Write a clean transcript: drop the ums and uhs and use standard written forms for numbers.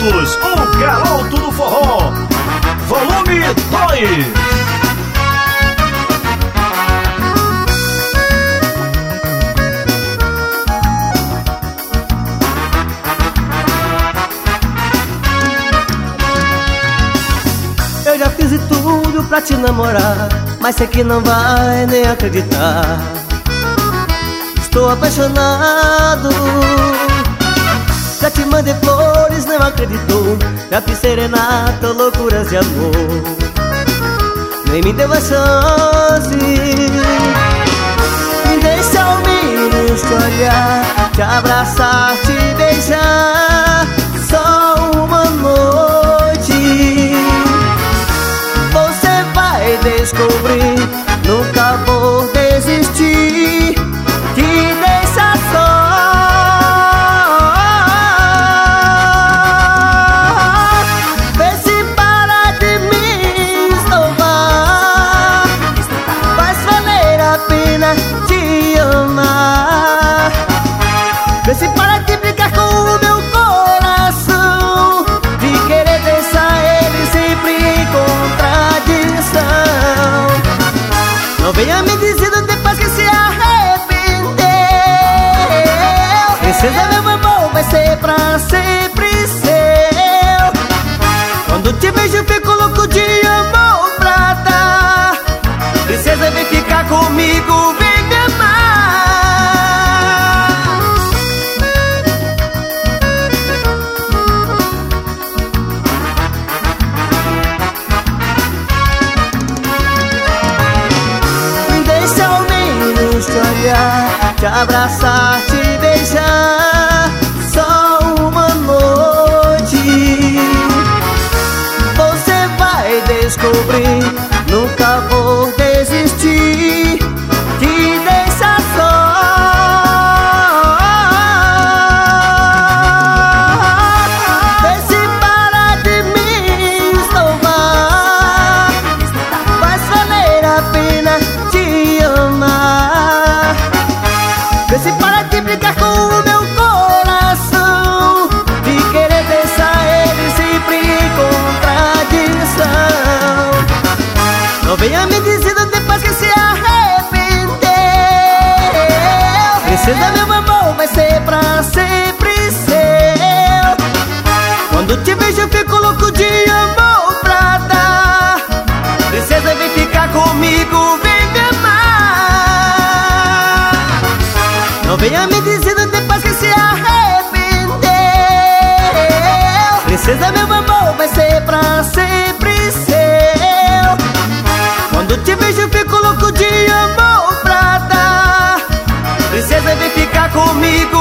Unidos, o Garoto do Forró, volume 2. Eu já fiz de tudo pra te namorar, mas sei que não vai nem acreditar. Estou apaixonado. Já te mandei flores, não acreditou. Já fiz serenata, loucuras de amor, nem me deu a chance. Me deixa ao menos te olhar, te abraçar, te beijar. Só uma noite você vai descobrir. Nunca vou desistir. Te deixa só. Vê se para de me esnobar. Faz valer a pena te amar. Vê se para de brincar com o meu coração, de querer deixar ele sempre em contradição. Não venha me dizendo depois que se arrependeu. Princesa, meu amor vai ser pra sempre seu. Quando te vejo fico louco de amor pra dar. Princesa, vem ficar comigo, vem me amar. Deixa ao menos te olhar, te abraçar, te beijar. Só uma noite você vai descobrir. Nunca vou desistir. Te deixa só. Vê se para de me esnobar. Faz valer a pena te amar. Vê se para de brincar com o meu coração, de querer deixar ele sempre em contradição. Não venha me dizendo depois que se arrependeu. Princesa, meu amor vai ser pra sempre seu. Quando te vejo fico louco de amor pra dar. Princesa, vem ficar comigo, vem me amar. Não venha me dizendo depois que se arrependeu. Princesa, meu amor vai ser pra sempre seu. Quando te vejo fico louco de amor pra dar. Princesa, vem ficar comigo,